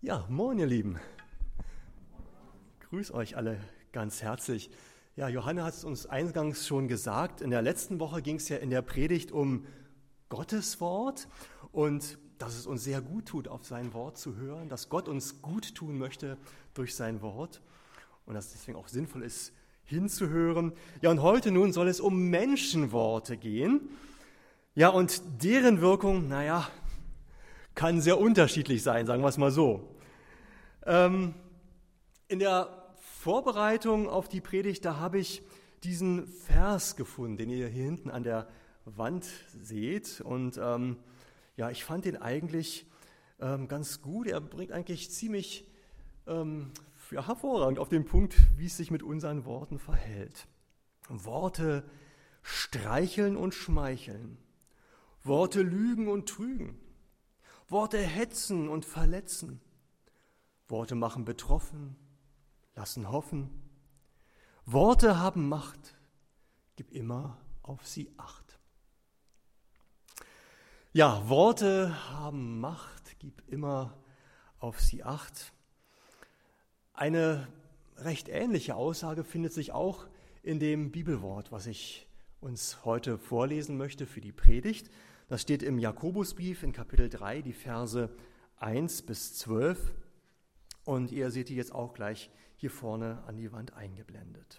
Ja, moin ihr Lieben. Grüß euch alle ganz herzlich. Ja, Johanna hat es uns eingangs schon gesagt. In der letzten Woche ging es ja in der Predigt um Gottes Wort und dass es uns sehr gut tut, auf sein Wort zu hören, dass Gott uns gut tun möchte durch sein Wort und dass es deswegen auch sinnvoll ist, hinzuhören. Ja, und heute nun soll es um Menschenworte gehen. Ja, und deren Wirkung, kann sehr unterschiedlich sein, sagen wir es mal so. In der Vorbereitung auf die Predigt, da habe ich diesen Vers gefunden, den ihr hier hinten an der Wand seht. Und ich fand den eigentlich ganz gut. Er bringt eigentlich ziemlich hervorragend auf den Punkt, wie es sich mit unseren Worten verhält. Worte streicheln und schmeicheln. Worte lügen und trügen. Worte hetzen und verletzen. Worte machen betroffen, lassen hoffen. Worte haben Macht, gib immer auf sie Acht. Ja, Worte haben Macht, gib immer auf sie Acht. Eine recht ähnliche Aussage findet sich auch in dem Bibelwort, was ich uns heute vorlesen möchte für die Predigt. Das steht im Jakobusbrief in Kapitel 3, die Verse 1 bis 12. Und ihr seht die jetzt auch gleich hier vorne an die Wand eingeblendet.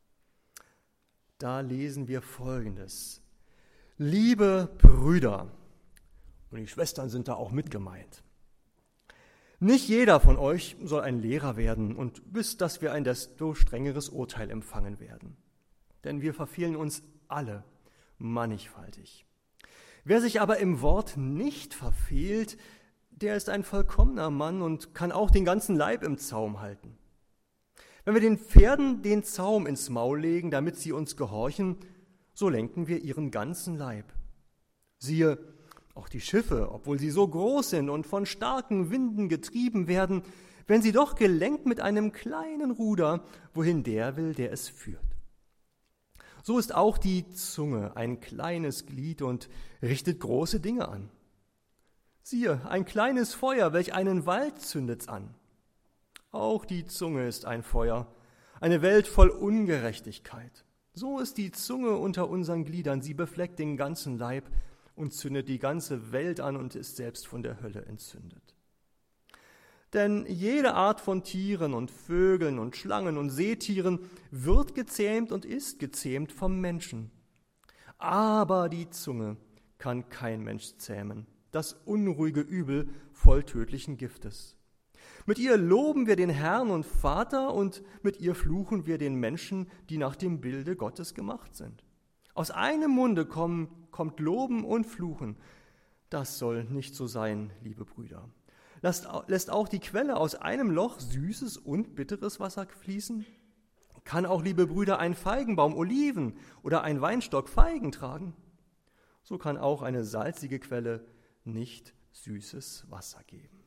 Da lesen wir Folgendes. Liebe Brüder, und die Schwestern sind da auch mit gemeint. Nicht jeder von euch soll ein Lehrer werden und wisst, dass wir ein desto strengeres Urteil empfangen werden. Denn wir verfehlen uns alle mannigfaltig. Wer sich aber im Wort nicht verfehlt, der ist ein vollkommener Mann und kann auch den ganzen Leib im Zaum halten. Wenn wir den Pferden den Zaum ins Maul legen, damit sie uns gehorchen, so lenken wir ihren ganzen Leib. Siehe, auch die Schiffe, obwohl sie so groß sind und von starken Winden getrieben werden, wenn sie doch gelenkt mit einem kleinen Ruder, wohin der will, der es führt. So ist auch die Zunge ein kleines Glied und richtet große Dinge an. Siehe, ein kleines Feuer, welch einen Wald zündet's an. Auch die Zunge ist ein Feuer, eine Welt voll Ungerechtigkeit. So ist die Zunge unter unseren Gliedern, sie befleckt den ganzen Leib und zündet die ganze Welt an und ist selbst von der Hölle entzündet. Denn jede Art von Tieren und Vögeln und Schlangen und Seetieren wird gezähmt und ist gezähmt vom Menschen. Aber die Zunge kann kein Mensch zähmen. Das unruhige Übel voll tödlichen Giftes. Mit ihr loben wir den Herrn und Vater und mit ihr fluchen wir den Menschen, die nach dem Bilde Gottes gemacht sind. Aus einem Munde kommt Loben und Fluchen. Das soll nicht so sein, liebe Brüder. Lässt auch die Quelle aus einem Loch süßes und bitteres Wasser fließen? Kann auch, liebe Brüder, ein Feigenbaum Oliven oder ein Weinstock Feigen tragen? So kann auch eine salzige Quelle nicht süßes Wasser geben.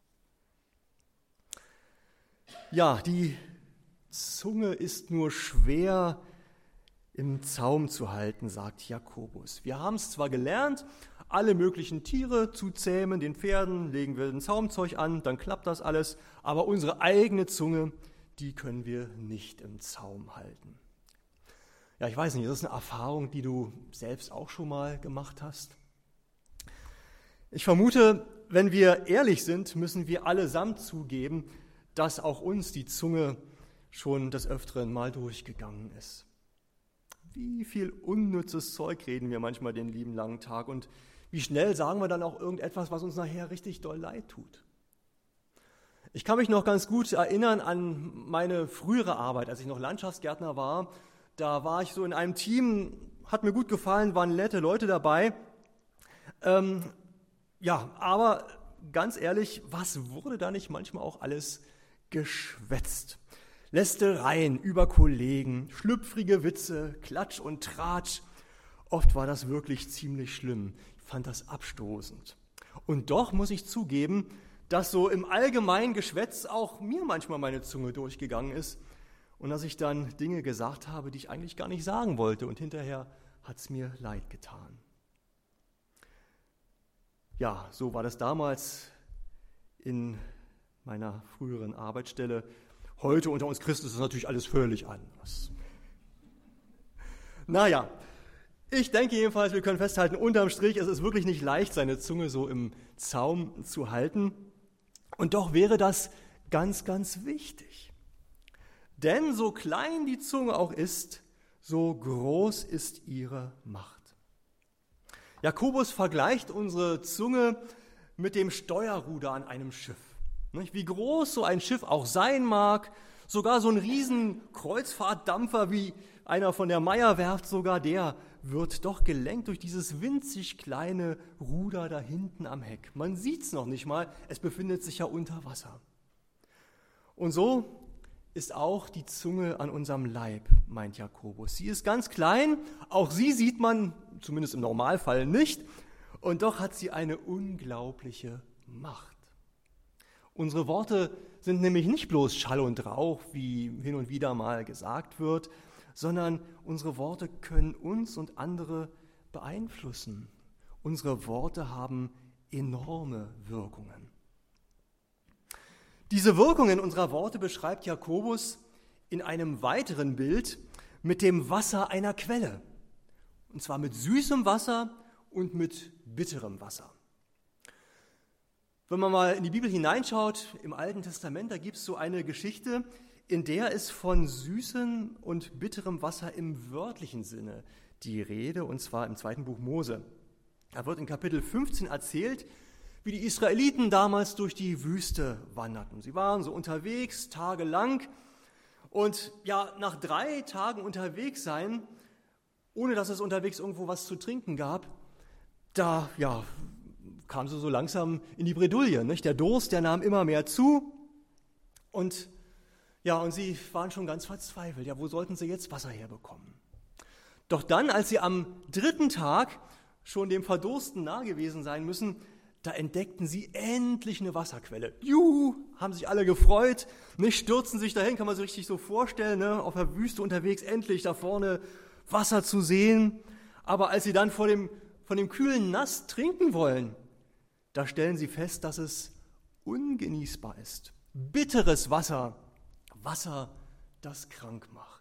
Ja, die Zunge ist nur schwer im Zaum zu halten, sagt Jakobus. Wir haben es zwar gelernt, alle möglichen Tiere zu zähmen, den Pferden legen wir ein Zaumzeug an, dann klappt das alles, aber unsere eigene Zunge, die können wir nicht im Zaum halten. Ja, ich weiß nicht, ist das eine Erfahrung, die du selbst auch schon mal gemacht hast? Ich vermute, wenn wir ehrlich sind, müssen wir allesamt zugeben, dass auch uns die Zunge schon des Öfteren mal durchgegangen ist. Wie viel unnützes Zeug reden wir manchmal den lieben langen Tag und wie schnell sagen wir dann auch irgendetwas, was uns nachher richtig doll leid tut. Ich kann mich noch ganz gut erinnern an meine frühere Arbeit, als ich noch Landschaftsgärtner war. Da war ich so in einem Team, hat mir gut gefallen, waren nette Leute dabei. Aber ganz ehrlich, was wurde da nicht manchmal auch alles geschwätzt? Lästereien über Kollegen, schlüpfrige Witze, Klatsch und Tratsch. Oft war das wirklich ziemlich schlimm. Ich fand das abstoßend. Und doch muss ich zugeben, dass so im allgemeinen Geschwätz auch mir manchmal meine Zunge durchgegangen ist und dass ich dann Dinge gesagt habe, die ich eigentlich gar nicht sagen wollte und hinterher hat es mir leid getan. Ja, so war das damals in meiner früheren Arbeitsstelle. Heute unter uns Christen ist natürlich alles völlig anders. Naja, ich denke jedenfalls, wir können festhalten, unterm Strich, es ist wirklich nicht leicht, seine Zunge so im Zaum zu halten. Und doch wäre das ganz, ganz wichtig. Denn so klein die Zunge auch ist, so groß ist ihre Macht. Jakobus vergleicht unsere Zunge mit dem Steuerruder an einem Schiff. Wie groß so ein Schiff auch sein mag, sogar so ein riesen Kreuzfahrtdampfer wie einer von der Meyer-Werft sogar, der wird doch gelenkt durch dieses winzig kleine Ruder da hinten am Heck. Man sieht es noch nicht mal, es befindet sich ja unter Wasser. Und so ist auch die Zunge an unserem Leib, meint Jakobus. Sie ist ganz klein, auch sie sieht man zumindest im Normalfall nicht, und doch hat sie eine unglaubliche Macht. Unsere Worte sind nämlich nicht bloß Schall und Rauch, wie hin und wieder mal gesagt wird, sondern unsere Worte können uns und andere beeinflussen. Unsere Worte haben enorme Wirkungen. Diese Wirkungen unserer Worte beschreibt Jakobus in einem weiteren Bild mit dem Wasser einer Quelle. Und zwar mit süßem Wasser und mit bitterem Wasser. Wenn man mal in die Bibel hineinschaut, im Alten Testament, da gibt es so eine Geschichte, in der ist von süßem und bitterem Wasser im wörtlichen Sinne die Rede, und zwar im 2. Buch Mose. Da wird in Kapitel 15 erzählt, wie die Israeliten damals durch die Wüste wanderten. Sie waren so unterwegs, tagelang, und ja, nach 3 Tagen unterwegs sein, ohne dass es unterwegs irgendwo was zu trinken gab, da kamen sie so langsam in die Bredouille. Nicht? Der Durst, der nahm immer mehr zu, und sie waren schon ganz verzweifelt. Ja, wo sollten sie jetzt Wasser herbekommen? Doch dann, als sie am 3. Tag schon dem Verdursten nahe gewesen sein müssen, da entdeckten sie endlich eine Wasserquelle. Juhu, haben sich alle gefreut, nicht stürzen sich dahin, kann man sich richtig so vorstellen, ne? Auf der Wüste unterwegs, endlich da vorne Wasser zu sehen. Aber als sie dann von dem kühlen Nass trinken wollen, da stellen sie fest, dass es ungenießbar ist. Bitteres Wasser, Wasser, das krank macht.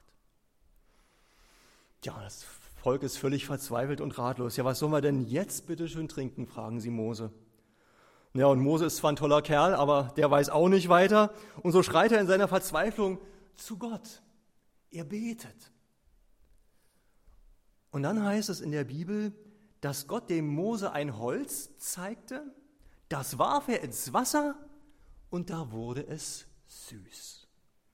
Ja, das Volk ist völlig verzweifelt und ratlos. Ja, was sollen wir denn jetzt bitte schön trinken, fragen sie Mose. Ja, und Mose ist zwar ein toller Kerl, aber der weiß auch nicht weiter. Und so schreit er in seiner Verzweiflung zu Gott. Er betet. Und dann heißt es in der Bibel, dass Gott dem Mose ein Holz zeigte, das warf er ins Wasser und da wurde es süß.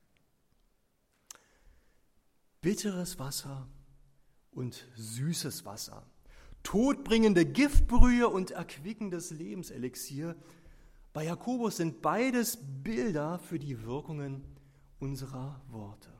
Bitteres Wasser und süßes Wasser. Todbringende Giftbrühe und erquickendes Lebenselixier. Bei Jakobus sind beides Bilder für die Wirkungen unserer Worte.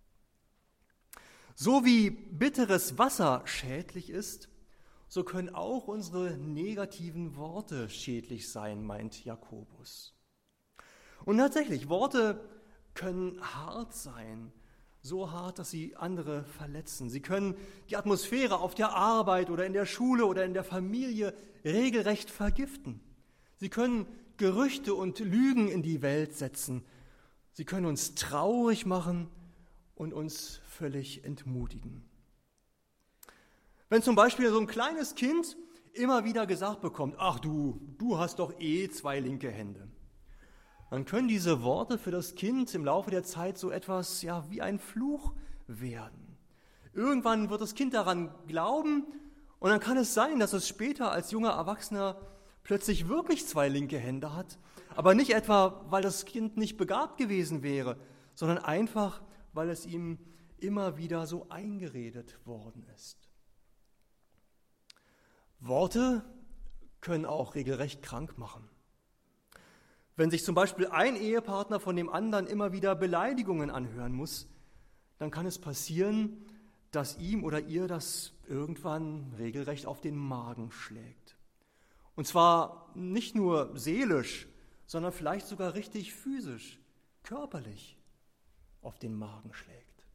So wie bitteres Wasser schädlich ist, so können auch unsere negativen Worte schädlich sein, meint Jakobus. Und tatsächlich, Worte können hart sein, so hart, dass sie andere verletzen. Sie können die Atmosphäre auf der Arbeit oder in der Schule oder in der Familie regelrecht vergiften. Sie können Gerüchte und Lügen in die Welt setzen. Sie können uns traurig machen und uns völlig entmutigen. Wenn zum Beispiel so ein kleines Kind immer wieder gesagt bekommt, ach du hast doch 2 linke Hände, dann können diese Worte für das Kind im Laufe der Zeit so etwas wie ein Fluch werden. Irgendwann wird das Kind daran glauben und dann kann es sein, dass es später als junger Erwachsener plötzlich wirklich 2 linke Hände hat, aber nicht etwa, weil das Kind nicht begabt gewesen wäre, sondern einfach, weil es ihm immer wieder so eingeredet worden ist. Worte können auch regelrecht krank machen. Wenn sich zum Beispiel ein Ehepartner von dem anderen immer wieder Beleidigungen anhören muss, dann kann es passieren, dass ihm oder ihr das irgendwann regelrecht auf den Magen schlägt. Und zwar nicht nur seelisch, sondern vielleicht sogar richtig physisch, körperlich auf den Magen schlägt.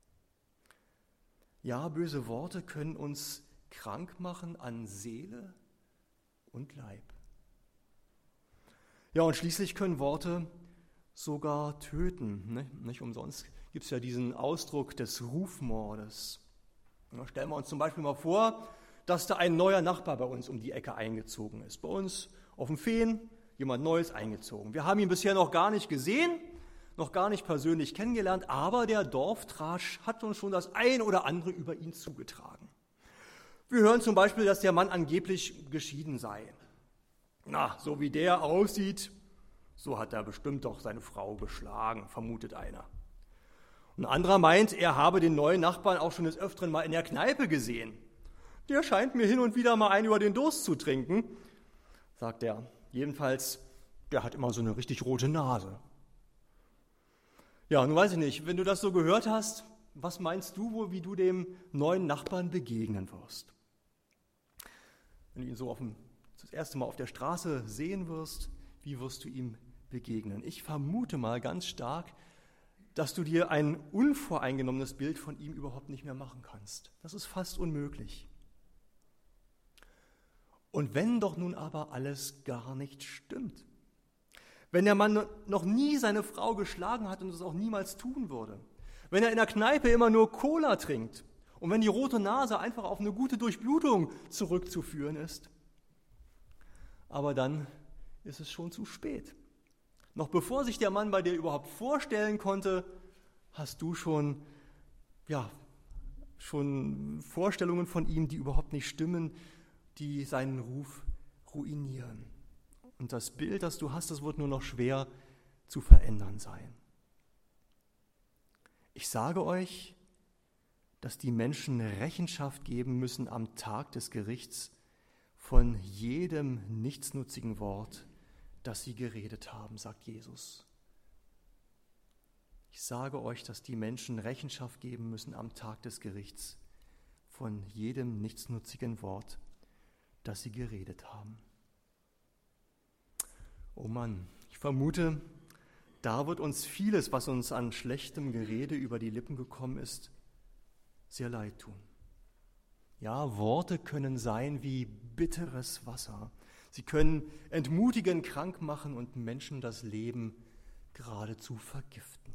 Ja, böse Worte können uns krank machen an Seele und Leib. Ja, und schließlich können Worte sogar töten. Ne? Nicht umsonst gibt es ja diesen Ausdruck des Rufmordes. Ja, stellen wir uns zum Beispiel mal vor, dass da ein neuer Nachbar bei uns um die Ecke eingezogen ist. Bei uns auf dem Fehn jemand Neues eingezogen. Wir haben ihn bisher noch gar nicht gesehen, noch gar nicht persönlich kennengelernt, aber der Dorftrasch hat uns schon das ein oder andere über ihn zugetragen. Wir hören zum Beispiel, dass der Mann angeblich geschieden sei. Na, so wie der aussieht, so hat er bestimmt doch seine Frau geschlagen, vermutet einer. Ein anderer meint, er habe den neuen Nachbarn auch schon des Öfteren mal in der Kneipe gesehen. Der scheint mir hin und wieder mal einen über den Durst zu trinken, sagt er. Jedenfalls, der hat immer so eine richtig rote Nase. Ja, nun weiß ich nicht, wenn du das so gehört hast, was meinst du wohl, wie du dem neuen Nachbarn begegnen wirst? Wenn du ihn so das erste Mal auf der Straße sehen wirst, wie wirst du ihm begegnen? Ich vermute mal ganz stark, dass du dir ein unvoreingenommenes Bild von ihm überhaupt nicht mehr machen kannst. Das ist fast unmöglich. Und wenn doch nun aber alles gar nicht stimmt, wenn der Mann noch nie seine Frau geschlagen hat und es auch niemals tun würde, wenn er in der Kneipe immer nur Cola trinkt und wenn die rote Nase einfach auf eine gute Durchblutung zurückzuführen ist, aber dann ist es schon zu spät. Noch bevor sich der Mann bei dir überhaupt vorstellen konnte, hast du schon Vorstellungen von ihm, die überhaupt nicht stimmen, die seinen Ruf ruinieren. Und das Bild, das du hast, das wird nur noch schwer zu verändern sein. Ich sage euch, dass die Menschen Rechenschaft geben müssen am Tag des Gerichts von jedem nichtsnutzigen Wort, das sie geredet haben, sagt Jesus. Ich sage euch, dass die Menschen Rechenschaft geben müssen am Tag des Gerichts von jedem nichtsnutzigen Wort, das sie geredet haben. Oh Mann, ich vermute, da wird uns vieles, was uns an schlechtem Gerede über die Lippen gekommen ist, sehr leid tun. Ja, Worte können sein wie bitteres Wasser. Sie können entmutigen, krank machen und Menschen das Leben geradezu vergiften.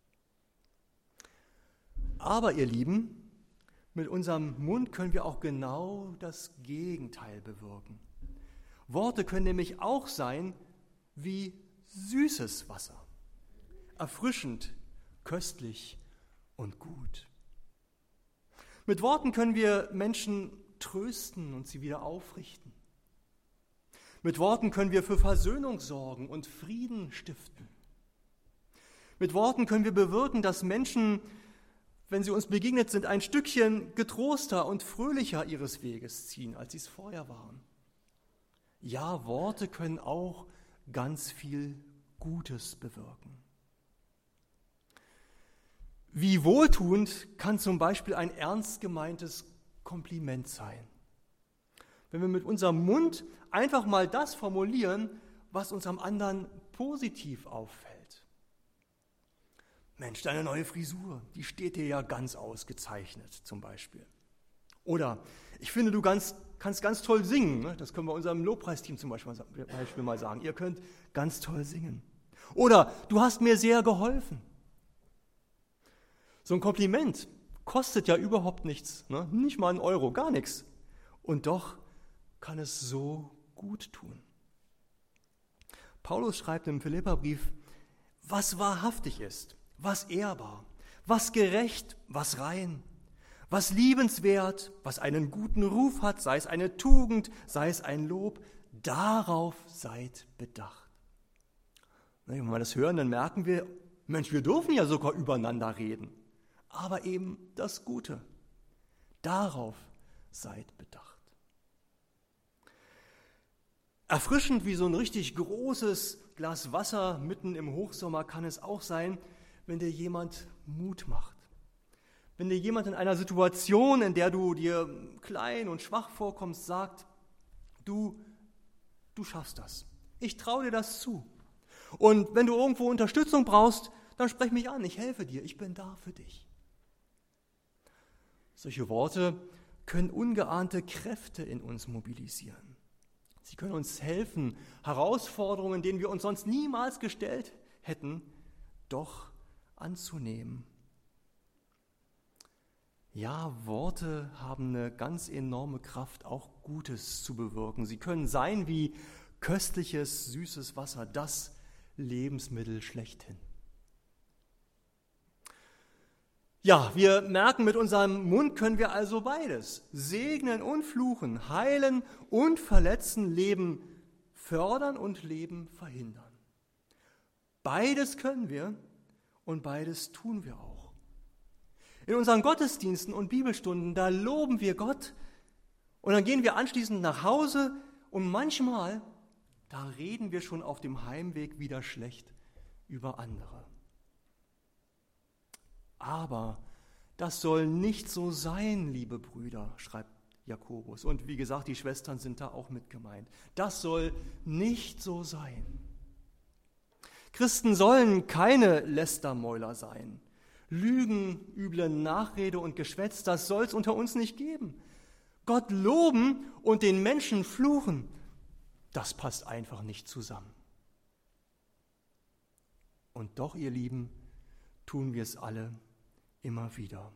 Aber ihr Lieben, mit unserem Mund können wir auch genau das Gegenteil bewirken. Worte können nämlich auch sein wie süßes Wasser, erfrischend, köstlich und gut. Mit Worten können wir Menschen trösten und sie wieder aufrichten. Mit Worten können wir für Versöhnung sorgen und Frieden stiften. Mit Worten können wir bewirken, dass Menschen, wenn sie uns begegnet sind, ein Stückchen getroster und fröhlicher ihres Weges ziehen, als sie es vorher waren. Ja, Worte können auch ganz viel Gutes bewirken. Wie wohltuend kann zum Beispiel ein ernst gemeintes Kompliment sein. Wenn wir mit unserem Mund einfach mal das formulieren, was uns am anderen positiv auffällt. Mensch, deine neue Frisur, die steht dir ja ganz ausgezeichnet, zum Beispiel. Oder, ich finde, du kannst ganz toll singen. Ne? Das können wir unserem Lobpreisteam zum Beispiel mal sagen. Ihr könnt ganz toll singen. Oder, du hast mir sehr geholfen. So ein Kompliment kostet ja überhaupt nichts, ne? Nicht mal einen Euro, gar nichts. Und doch kann es so gut tun. Paulus schreibt im Philipperbrief, was wahrhaftig ist, was ehrbar, was gerecht, was rein, was liebenswert, was einen guten Ruf hat, sei es eine Tugend, sei es ein Lob, darauf seid bedacht. Wenn wir das hören, dann merken wir, Mensch, wir dürfen ja sogar übereinander reden. Aber eben das Gute. Darauf seid bedacht. Erfrischend wie so ein richtig großes Glas Wasser mitten im Hochsommer kann es auch sein, wenn dir jemand Mut macht. Wenn dir jemand in einer Situation, in der du dir klein und schwach vorkommst, sagt, du schaffst das. Ich traue dir das zu. Und wenn du irgendwo Unterstützung brauchst, dann sprech mich an, ich helfe dir, ich bin da für dich. Solche Worte können ungeahnte Kräfte in uns mobilisieren. Sie können uns helfen, Herausforderungen, denen wir uns sonst niemals gestellt hätten, doch anzunehmen. Ja, Worte haben eine ganz enorme Kraft, auch Gutes zu bewirken. Sie können sein wie köstliches, süßes Wasser, das Lebensmittel schlechthin. Ja, wir merken, mit unserem Mund können wir also beides: segnen und fluchen, heilen und verletzen, Leben fördern und Leben verhindern. Beides können wir und beides tun wir auch. In unseren Gottesdiensten und Bibelstunden, da loben wir Gott und dann gehen wir anschließend nach Hause und manchmal, da reden wir schon auf dem Heimweg wieder schlecht über andere. Aber das soll nicht so sein, liebe Brüder, schreibt Jakobus. Und wie gesagt, die Schwestern sind da auch mit gemeint. Das soll nicht so sein. Christen sollen keine Lästermäuler sein. Lügen, üble Nachrede und Geschwätz, das soll es unter uns nicht geben. Gott loben und den Menschen fluchen, das passt einfach nicht zusammen. Und doch, ihr Lieben, tun wir es alle immer wieder.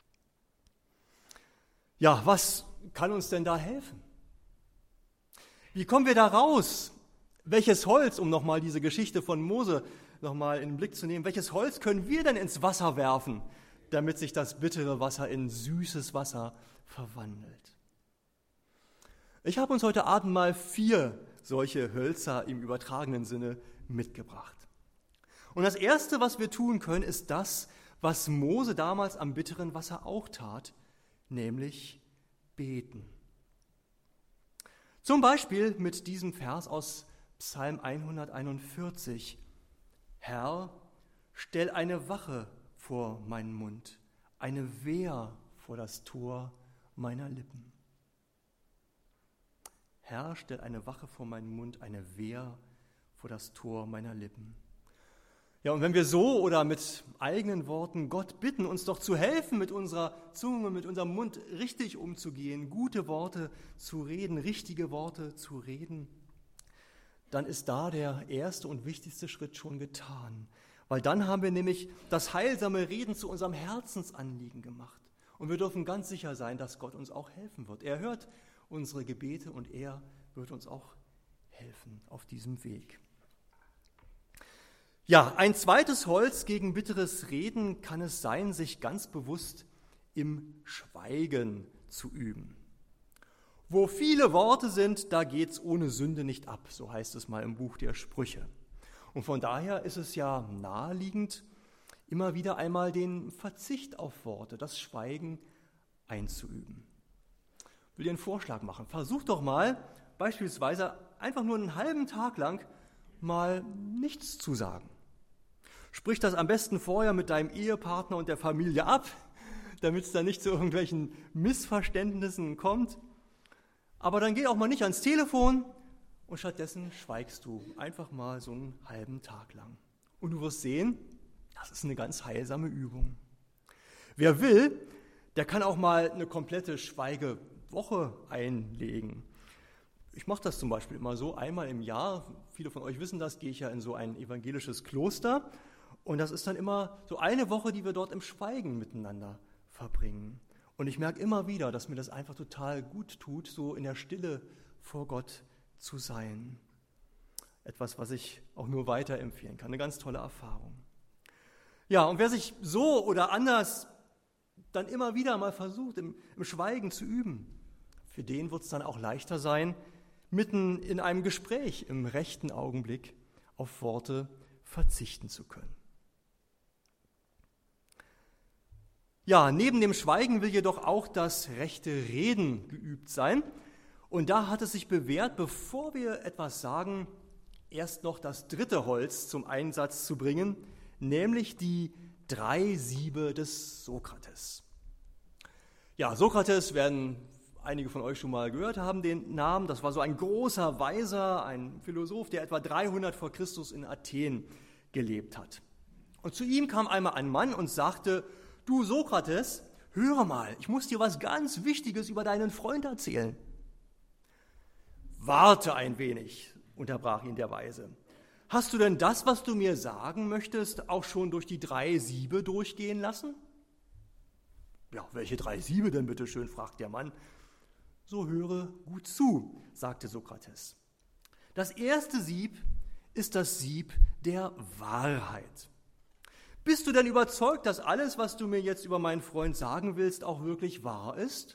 Ja, was kann uns denn da helfen? Wie kommen wir da raus? Welches Holz, um nochmal diese Geschichte von Mose nochmal in den Blick zu nehmen, welches Holz können wir denn ins Wasser werfen, damit sich das bittere Wasser in süßes Wasser verwandelt? Ich habe uns heute Abend mal 4 solche Hölzer im übertragenen Sinne mitgebracht. Und das Erste, was wir tun können, ist das, was Mose damals am bitteren Wasser auch tat, nämlich beten. Zum Beispiel mit diesem Vers aus Psalm 141. Herr, stell eine Wache vor meinen Mund, eine Wehr vor das Tor meiner Lippen. Herr, stell eine Wache vor meinen Mund, eine Wehr vor das Tor meiner Lippen. Ja, und wenn wir so oder mit eigenen Worten Gott bitten, uns doch zu helfen, mit unserer Zunge, mit unserem Mund richtig umzugehen, gute Worte zu reden, richtige Worte zu reden, dann ist da der erste und wichtigste Schritt schon getan. Weil dann haben wir nämlich das heilsame Reden zu unserem Herzensanliegen gemacht. Und wir dürfen ganz sicher sein, dass Gott uns auch helfen wird. Er hört unsere Gebete und er wird uns auch helfen auf diesem Weg. Ja, ein zweites Holz gegen bitteres Reden kann es sein, sich ganz bewusst im Schweigen zu üben. Wo viele Worte sind, da geht's ohne Sünde nicht ab, so heißt es mal im Buch der Sprüche. Und von daher ist es ja naheliegend, immer wieder einmal den Verzicht auf Worte, das Schweigen einzuüben. Ich will dir einen Vorschlag machen. Versuch doch mal, beispielsweise einfach nur einen halben Tag lang mal nichts zu sagen. Sprich das am besten vorher mit deinem Ehepartner und der Familie ab, damit es da nicht zu irgendwelchen Missverständnissen kommt. Aber dann geh auch mal nicht ans Telefon und stattdessen schweigst du einfach mal so einen halben Tag lang. Und du wirst sehen, das ist eine ganz heilsame Übung. Wer will, der kann auch mal eine komplette Schweigewoche einlegen. Ich mache das zum Beispiel immer so, einmal im Jahr, viele von euch wissen das, gehe ich ja in so ein evangelisches Kloster und das ist dann immer so eine Woche, die wir dort im Schweigen miteinander verbringen. Und ich merke immer wieder, dass mir das einfach total gut tut, so in der Stille vor Gott zu sein. Etwas, was ich auch nur weiterempfehlen kann, eine ganz tolle Erfahrung. Ja, und wer sich so oder anders dann immer wieder mal versucht, im Schweigen zu üben, für den wird es dann auch leichter sein, mitten in einem Gespräch im rechten Augenblick auf Worte verzichten zu können. Ja, neben dem Schweigen will jedoch auch das rechte Reden geübt sein. Und da hat es sich bewährt, bevor wir etwas sagen, erst noch das dritte Holz zum Einsatz zu bringen, nämlich die 3 Siebe des Sokrates. Ja, Sokrates werden einige von euch schon mal gehört haben, den Namen. Das war so ein großer Weiser, ein Philosoph, der etwa 300 vor Christus in Athen gelebt hat. Und zu ihm kam einmal ein Mann und sagte: Du Sokrates, höre mal, ich muss dir was ganz Wichtiges über deinen Freund erzählen. Warte ein wenig, unterbrach ihn der Weise. Hast du denn das, was du mir sagen möchtest, auch schon durch die 3 Siebe durchgehen lassen? Ja, welche 3 Siebe denn bitte schön, fragt der Mann. So höre gut zu, sagte Sokrates. Das erste Sieb ist das Sieb der Wahrheit. Bist du denn überzeugt, dass alles, was du mir jetzt über meinen Freund sagen willst, auch wirklich wahr ist?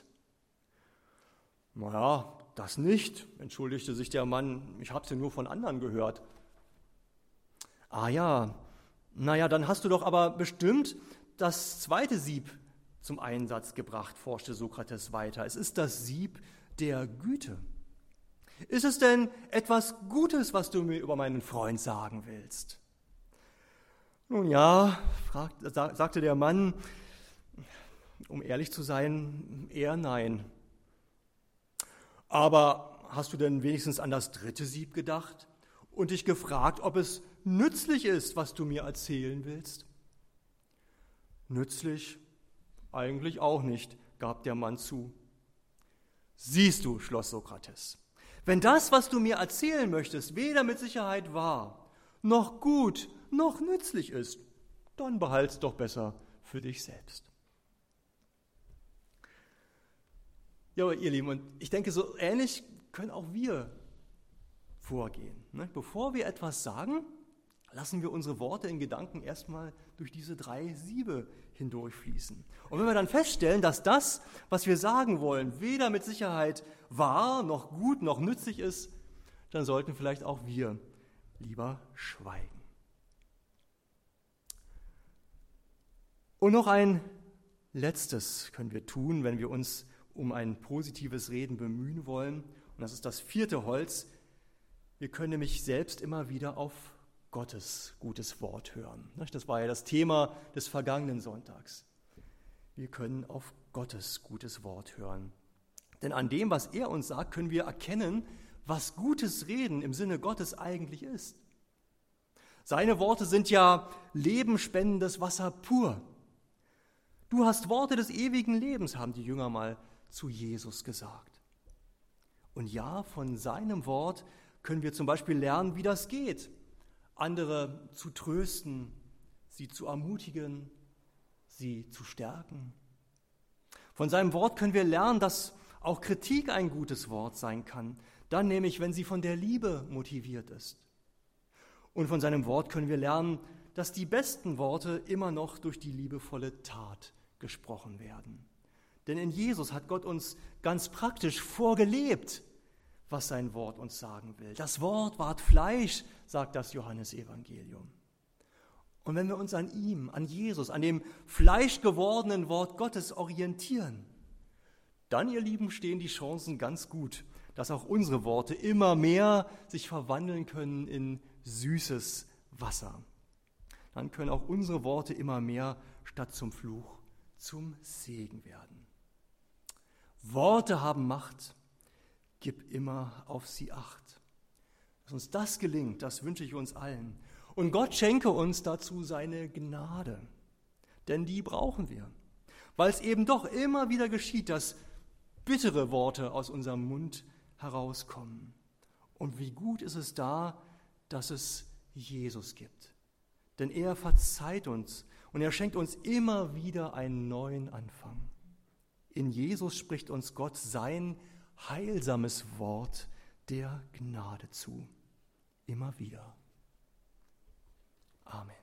Naja, das nicht, entschuldigte sich der Mann, ich habe es ja nur von anderen gehört. Ah ja, naja, dann hast du doch aber bestimmt das zweite Sieb zum Einsatz gebracht, forschte Sokrates weiter. Es ist das Sieb der Güte. Ist es denn etwas Gutes, was du mir über meinen Freund sagen willst? Nun ja, sagte der Mann, um ehrlich zu sein, eher nein. Aber hast du denn wenigstens an das dritte Sieb gedacht und dich gefragt, ob es nützlich ist, was du mir erzählen willst? Nützlich? Eigentlich auch nicht, gab der Mann zu. Siehst du, schloss Sokrates, wenn das, was du mir erzählen möchtest, weder mit Sicherheit wahr, noch gut, noch nützlich ist, dann behalt's doch besser für dich selbst. Ja, ihr Lieben, und ich denke, so ähnlich können auch wir vorgehen. Bevor wir etwas sagen, lassen wir unsere Worte in Gedanken erstmal durch diese 3 Siebe hindurchfließen. Und wenn wir dann feststellen, dass das, was wir sagen wollen, weder mit Sicherheit wahr, noch gut, noch nützlich ist, dann sollten vielleicht auch wir lieber schweigen. Und noch ein Letztes können wir tun, wenn wir uns um ein positives Reden bemühen wollen. Und das ist das 4. Holz. Wir können nämlich selbst immer wieder auf Gottes gutes Wort hören. Das war ja das Thema des vergangenen Sonntags. Wir können auf Gottes gutes Wort hören. Denn an dem, was er uns sagt, können wir erkennen, was gutes Reden im Sinne Gottes eigentlich ist. Seine Worte sind ja lebenspendendes Wasser pur. Du hast Worte des ewigen Lebens, haben die Jünger mal zu Jesus gesagt. Und ja, von seinem Wort können wir zum Beispiel lernen, wie das geht, andere zu trösten, sie zu ermutigen, sie zu stärken. Von seinem Wort können wir lernen, dass auch Kritik ein gutes Wort sein kann, dann nämlich, wenn sie von der Liebe motiviert ist. Und von seinem Wort können wir lernen, dass die besten Worte immer noch durch die liebevolle Tat gesprochen werden. Denn in Jesus hat Gott uns ganz praktisch vorgelebt, was sein Wort uns sagen will. Das Wort ward Fleisch, sagt das Johannesevangelium. Und wenn wir uns an ihm, an Jesus, an dem fleischgewordenen Wort Gottes orientieren, dann, ihr Lieben, stehen die Chancen ganz gut, dass auch unsere Worte immer mehr sich verwandeln können in süßes Wasser. Dann können auch unsere Worte immer mehr statt zum Fluch zum Segen werden. Worte haben Macht, gib immer auf sie Acht. Dass uns das gelingt, das wünsche ich uns allen. Und Gott schenke uns dazu seine Gnade, denn die brauchen wir, weil es eben doch immer wieder geschieht, dass bittere Worte aus unserem Mund herauskommen. Und wie gut ist es da, dass es Jesus gibt. Denn er verzeiht uns und er schenkt uns immer wieder einen neuen Anfang. In Jesus spricht uns Gott sein heilsames Wort der Gnade zu. Immer wieder. Amen.